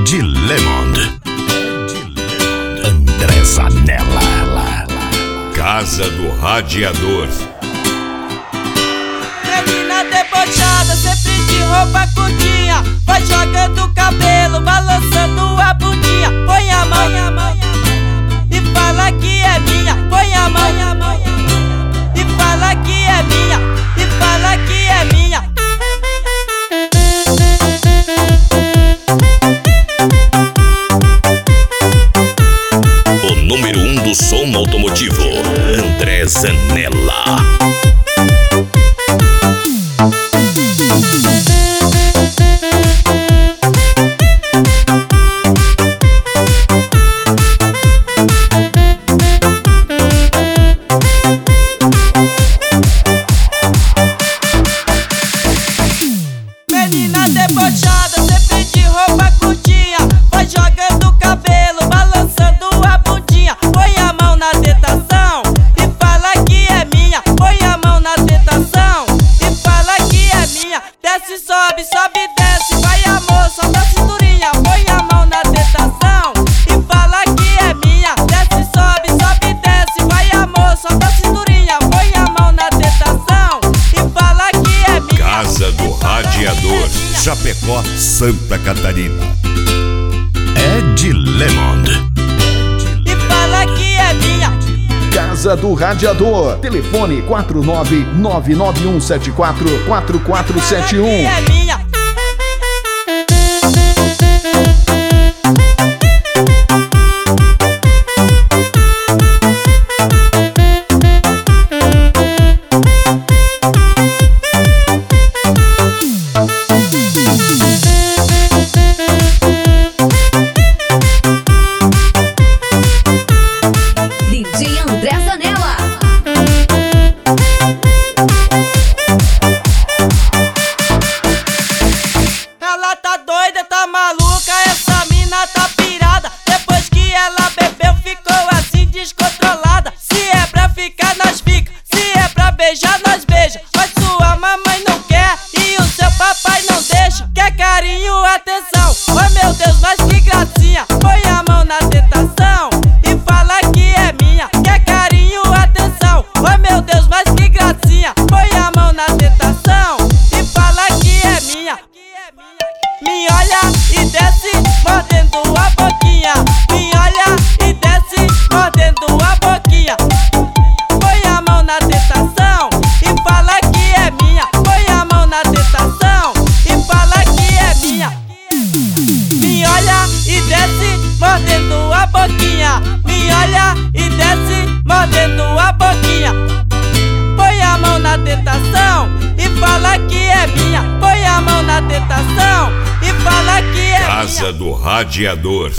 Ed Lemond, André Zanella, Casa do Radiador. Menina debochada, sempre de roupa curtinha, vai jogando o cabelo, balançando a bundinha. Põe a mão e fala que é minha. Põe a mão e fala que é minha. E fala que é minha. O número 1 do som automotivo, André Zanella. Menina debochada, sempre de roupa curtinha, vai jogando o cabelo, balançando a bundinha. Põe a mão na tentação e fala que é minha. Põe a mão na tentação e fala que é minha. Desce, sobe, sobe, desce, vai amor, solta a cinturinha. Põe a mão na tentação e fala que é minha. Desce, sobe, sobe, desce, vai amor, solta a cinturinha. Põe a mão na tentação e fala que é minha. Casa do Radiador, Chapecó, Santa Catarina. Ed Lemond. E fala que é minha. Casa do Radiador. Telefone 49991744471. É minha. DJ André Zanella. Ela tá doida, tá maluca, essa mina tá pirada. Depois que ela bebeu, ficou assim descontrolada. Se é pra ficar, nós fica. Se é pra beijar, nós beija. Mas sua mamãe não quer e o seu papai não deixa. Quer carinho, atenção. Oh meu Deus, mas que gracinha. Põe a mão na tentação e fala que é minha. Quer carinho, atenção. Oh meu Deus, mas que gracinha. Põe a mão na tentação e fala que é minha. Me olha e desce, mordendo a boquinha. Me olha e desce, mordendo a boquinha. Põe a mão na tentação e fala que é minha. Põe a mão na tentação e fala que é minha. Me olha e desce, mordendo a boquinha. Me olha e desce, mordendo a boquinha. Põe a mão na tentação e fala que é minha. Põe a mão na tentação e fala que é minha. Casa do Radiador.